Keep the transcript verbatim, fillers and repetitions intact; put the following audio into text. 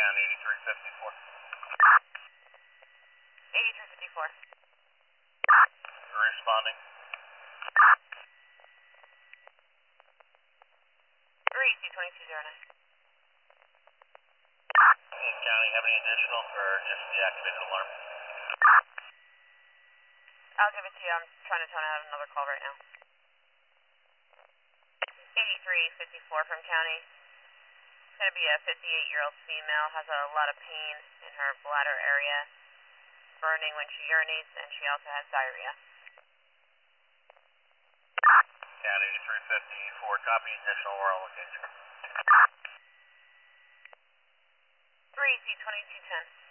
County eighty-three fifty-four. eighty-three fifty-four. Responding. three C twenty-two oh nine. Hey, County, have any additional or just deactivated alarm? I'll give it to you. I'm trying to tone out another call right now. eighty-three fifty-four from County. It's going to be a fifty-eight-year-old female, has a lot of pain in her bladder area, burning when she urinates, and she also has diarrhea. County eighty-three fifty-four, copy, additional oral location. three C twenty-two ten.